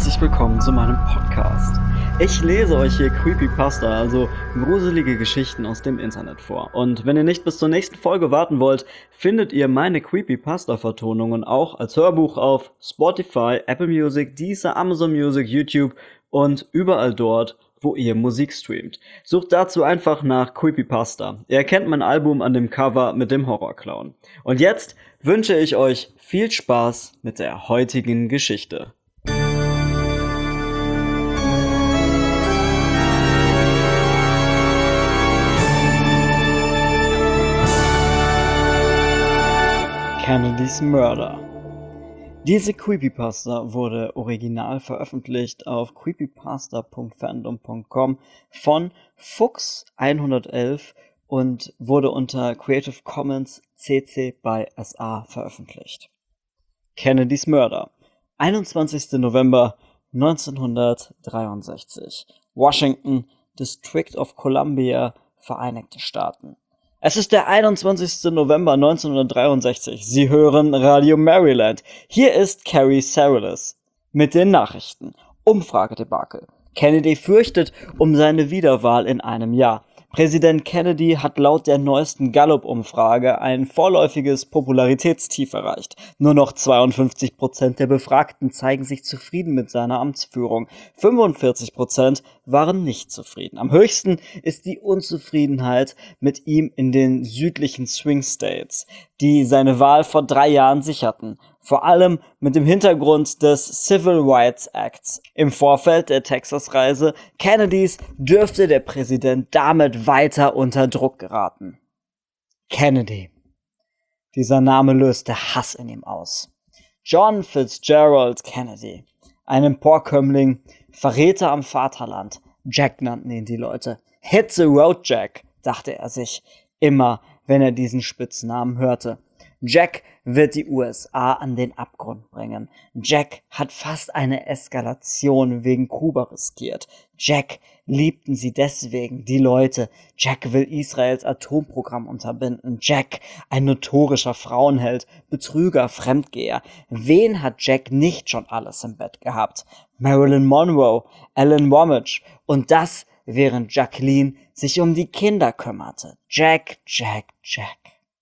herzlich willkommen zu meinem Podcast. Ich lese euch hier Creepypasta, also gruselige Geschichten aus dem Internet vor. Und wenn ihr nicht bis zur nächsten Folge warten wollt, findet ihr meine Creepypasta-Vertonungen auch als Hörbuch auf Spotify, Apple Music, Deezer, Amazon Music, YouTube und überall dort, wo ihr Musik streamt. Sucht dazu einfach nach Creepypasta. Ihr erkennt mein Album an dem Cover mit dem Horrorclown. Und jetzt wünsche ich euch viel Spaß mit der heutigen Geschichte. Kennedys Mörder. Diese Creepypasta wurde original veröffentlicht auf creepypasta.fandom.com von Fuchs111 und wurde unter Creative Commons CC by SA veröffentlicht. Kennedys Mörder. 21. November 1963. Washington, District of Columbia, Vereinigte Staaten. Es ist der 21. November 1963. Sie hören Radio Maryland. Hier ist Carrie Saralis mit den Nachrichten. Umfragedebakel. Kennedy fürchtet um seine Wiederwahl in einem Jahr. Präsident Kennedy hat laut der neuesten Gallup-Umfrage ein vorläufiges Popularitätstief erreicht. Nur noch 52% der Befragten zeigen sich zufrieden mit seiner Amtsführung. 45% waren nicht zufrieden. Am höchsten ist die Unzufriedenheit mit ihm in den südlichen Swing States, die seine Wahl vor 3 Jahren sicherten. Vor allem mit dem Hintergrund des Civil Rights Acts. Im Vorfeld der Texas-Reise Kennedys dürfte der Präsident damit weiter unter Druck geraten. Kennedy. Dieser Name löste Hass in ihm aus. John Fitzgerald Kennedy. Ein Emporkömmling, Verräter am Vaterland. Jack nannten ihn die Leute. Hit the road, Jack, dachte er sich, immer wenn er diesen Spitznamen hörte. Jack wird die USA an den Abgrund bringen. Jack hat fast eine Eskalation wegen Kuba riskiert. Jack liebten sie deswegen, die Leute. Jack will Israels Atomprogramm unterbinden. Jack, ein notorischer Frauenheld, Betrüger, Fremdgeher. Wen hat Jack nicht schon alles im Bett gehabt? Marilyn Monroe, Alan Womack. Und das, während Jacqueline sich um die Kinder kümmerte. Jack, Jack, Jack.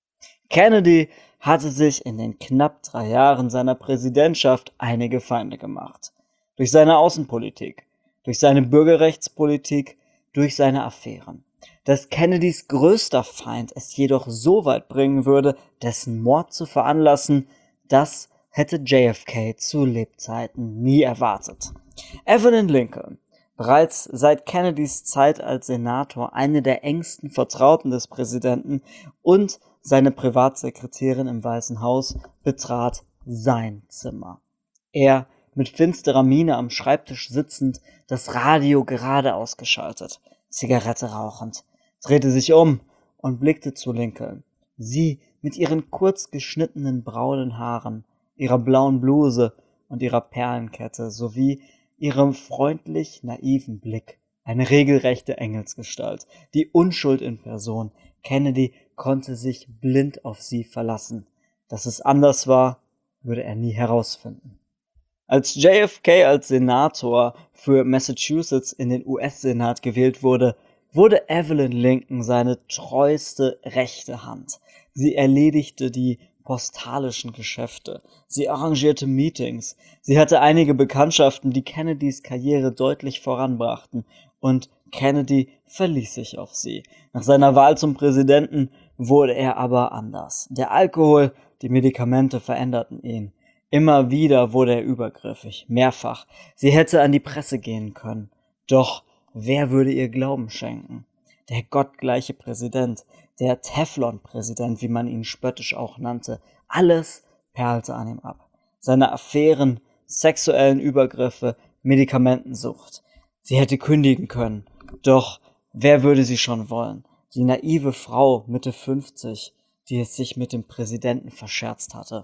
Kennedy hatte sich in den knapp 3 Jahren seiner Präsidentschaft einige Feinde gemacht. Durch seine Außenpolitik, durch seine Bürgerrechtspolitik, durch seine Affären. Dass Kennedys größter Feind es jedoch so weit bringen würde, dessen Mord zu veranlassen, das hätte JFK zu Lebzeiten nie erwartet. Evelyn Lincoln, bereits seit Kennedys Zeit als Senator eine der engsten Vertrauten des Präsidenten und seine Privatsekretärin im Weißen Haus, betrat sein Zimmer. Er, mit finsterer Miene am Schreibtisch sitzend, das Radio gerade ausgeschaltet, Zigarette rauchend, drehte sich um und blickte zu Lincoln. Sie mit ihren kurz geschnittenen braunen Haaren, ihrer blauen Bluse und ihrer Perlenkette sowie ihrem freundlich naiven Blick, eine regelrechte Engelsgestalt, die Unschuld in Person. Kennedy konnte sich blind auf sie verlassen. Dass es anders war, würde er nie herausfinden. Als JFK als Senator für Massachusetts in den US-Senat gewählt wurde, wurde Evelyn Lincoln seine treueste rechte Hand. Sie erledigte die postalischen Geschäfte. Sie arrangierte Meetings. Sie hatte einige Bekanntschaften, die Kennedys Karriere deutlich voranbrachten. Und Kennedy verließ sich auf sie. Nach seiner Wahl zum Präsidenten wurde er aber anders. Der Alkohol, die Medikamente veränderten ihn. Immer wieder wurde er übergriffig, mehrfach. Sie hätte an die Presse gehen können. Doch wer würde ihr Glauben schenken? Der gottgleiche Präsident, der Teflon-Präsident, wie man ihn spöttisch auch nannte, alles perlte an ihm ab. Seine Affären, sexuellen Übergriffe, Medikamentensucht. Sie hätte kündigen können, doch wer würde sie schon wollen? Die naive Frau Mitte 50, die es sich mit dem Präsidenten verscherzt hatte.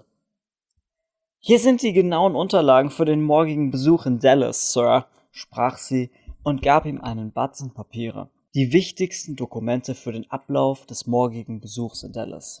Hier sind die genauen Unterlagen für den morgigen Besuch in Dallas, Sir, sprach sie und gab ihm einen Batzen Papiere. Die wichtigsten Dokumente für den Ablauf des morgigen Besuchs in Dallas.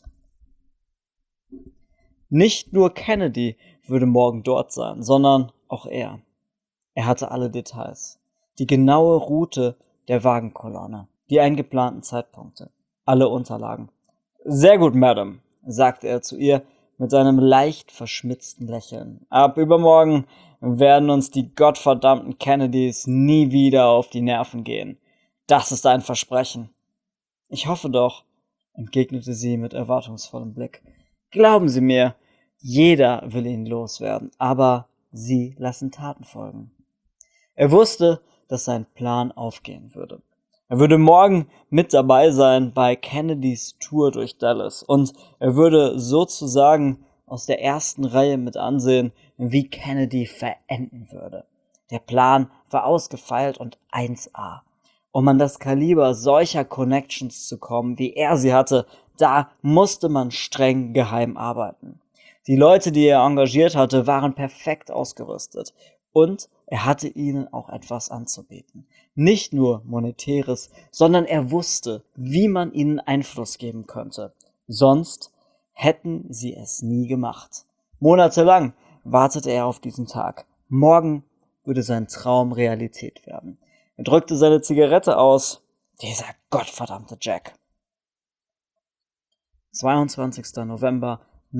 Nicht nur Kennedy würde morgen dort sein, sondern auch er. Er hatte alle Details, die genaue Route der Wagenkolonne, die eingeplanten Zeitpunkte, alle Unterlagen. »Sehr gut, Madame«, sagte er zu ihr mit seinem leicht verschmitzten Lächeln. »Ab übermorgen werden uns die gottverdammten Kennedys nie wieder auf die Nerven gehen. Das ist ein Versprechen.« »Ich hoffe doch«, entgegnete sie mit erwartungsvollem Blick. »Glauben Sie mir, jeder will ihn loswerden, aber Sie lassen Taten folgen.« Er wusste, dass sein Plan aufgehen würde. Er würde morgen mit dabei sein bei Kennedys Tour durch Dallas und er würde sozusagen aus der ersten Reihe mit ansehen, wie Kennedy verenden würde. Der Plan war ausgefeilt und 1A. Um an das Kaliber solcher Connections zu kommen, wie er sie hatte, da musste man streng geheim arbeiten. Die Leute, die er engagiert hatte, waren perfekt ausgerüstet und er hatte ihnen auch etwas anzubieten. Nicht nur Monetäres, sondern er wusste, wie man ihnen Einfluss geben könnte. Sonst hätten sie es nie gemacht. Monatelang wartete er auf diesen Tag. Morgen würde sein Traum Realität werden. Er drückte seine Zigarette aus. Dieser gottverdammte Jack. 22. November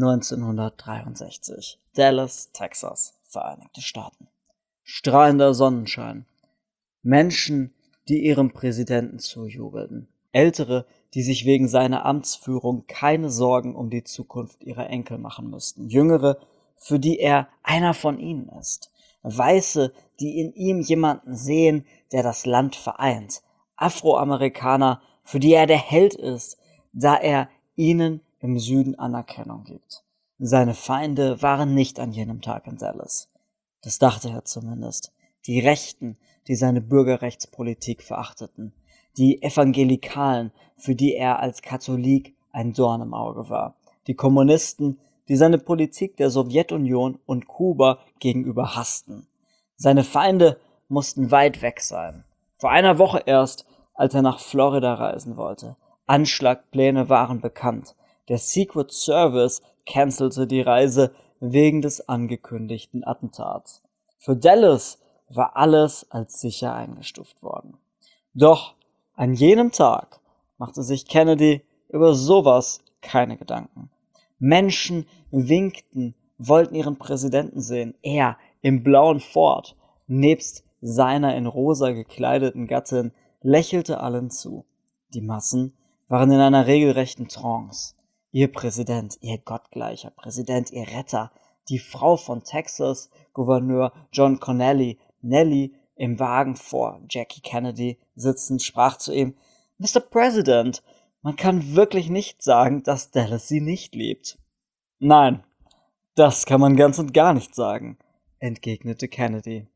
1963. Dallas, Texas, Vereinigte Staaten. Strahlender Sonnenschein. Menschen, die ihrem Präsidenten zujubelten. Ältere, die sich wegen seiner Amtsführung keine Sorgen um die Zukunft ihrer Enkel machen müssten. Jüngere, für die er einer von ihnen ist. Weiße, die in ihm jemanden sehen, der das Land vereint. Afroamerikaner, für die er der Held ist, da er ihnen im Süden Anerkennung gibt. Seine Feinde waren nicht an jenem Tag in Dallas. Das dachte er zumindest. Die Rechten, die seine Bürgerrechtspolitik verachteten. Die Evangelikalen, für die er als Katholik ein Dorn im Auge war. Die Kommunisten, die seine Politik der Sowjetunion und Kuba gegenüber hassten. Seine Feinde mussten weit weg sein. Vor einer Woche erst, als er nach Florida reisen wollte. Anschlagpläne waren bekannt. Der Secret Service cancelte die Reise wegen des angekündigten Attentats. Für Dallas war alles als sicher eingestuft worden. Doch an jenem Tag machte sich Kennedy über sowas keine Gedanken. Menschen winkten, wollten ihren Präsidenten sehen. Er im blauen Ford, nebst seiner in rosa gekleideten Gattin, lächelte allen zu. Die Massen waren in einer regelrechten Trance. Ihr Präsident, ihr gottgleicher Präsident, ihr Retter, die Frau von Texas, Gouverneur John Connally, Nellie, im Wagen vor Jackie Kennedy sitzend, sprach zu ihm: »Mr. President, man kann wirklich nicht sagen, dass Dallas Sie nicht liebt.« »Nein, das kann man ganz und gar nicht sagen«, entgegnete Kennedy.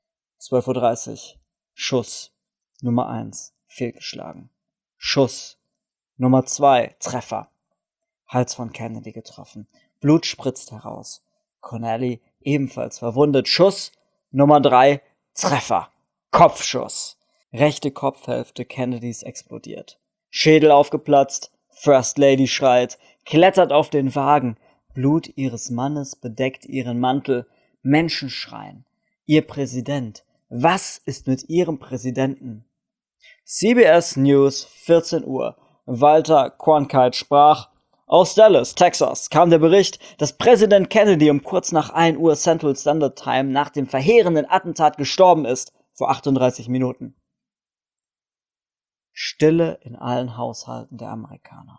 12:30 Uhr. Schuss. Nummer 1. Fehlgeschlagen. Schuss. Nummer 2. Treffer. Hals von Kennedy getroffen. Blut spritzt heraus. Connally ebenfalls verwundet. Schuss. Nummer 3. Treffer. Kopfschuss. Rechte Kopfhälfte Kennedys explodiert. Schädel aufgeplatzt. First Lady schreit, klettert auf den Wagen. Blut ihres Mannes bedeckt ihren Mantel. Menschen schreien. Ihr Präsident. Was ist mit ihrem Präsidenten? CBS News, 14 Uhr. Walter Cronkite sprach: Aus Dallas, Texas, kam der Bericht, dass Präsident Kennedy um kurz nach 1 Uhr Central Standard Time nach dem verheerenden Attentat gestorben ist, vor 38 Minuten. Stille in allen Haushalten der Amerikaner.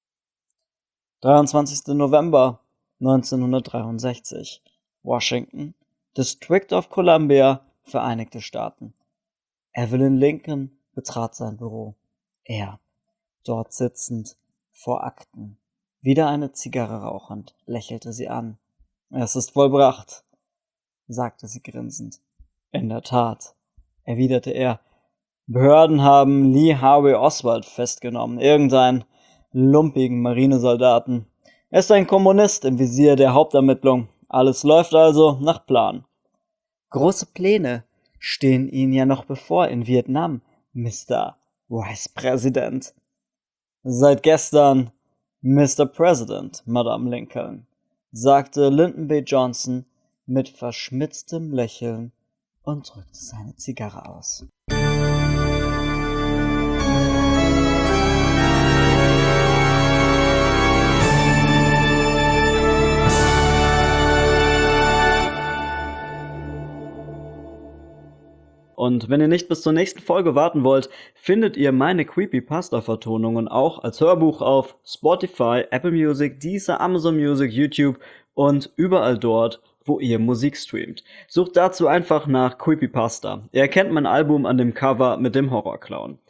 23. November 1963. Washington, District of Columbia, Vereinigte Staaten. Evelyn Lincoln betrat sein Büro. Er, dort sitzend, vor Akten, wieder eine Zigarre rauchend, lächelte sie an. »Es ist vollbracht«, sagte sie grinsend. »In der Tat«, erwiderte er. »Behörden haben Lee Harvey Oswald festgenommen, irgendeinen lumpigen Marinesoldaten. Er ist ein Kommunist im Visier der Hauptermittlung. Alles läuft also nach Plan.« »Große Pläne stehen Ihnen ja noch bevor in Vietnam, Mr. Vice President.« »Seit gestern Mr. President, Madame Lincoln«, sagte Lyndon B. Johnson mit verschmitztem Lächeln und drückte seine Zigarre aus. Und wenn ihr nicht bis zur nächsten Folge warten wollt, findet ihr meine Creepypasta-Vertonungen auch als Hörbuch auf Spotify, Apple Music, Deezer, Amazon Music, YouTube und überall dort, wo ihr Musik streamt. Sucht dazu einfach nach Creepypasta. Ihr erkennt mein Album an dem Cover mit dem Horrorclown.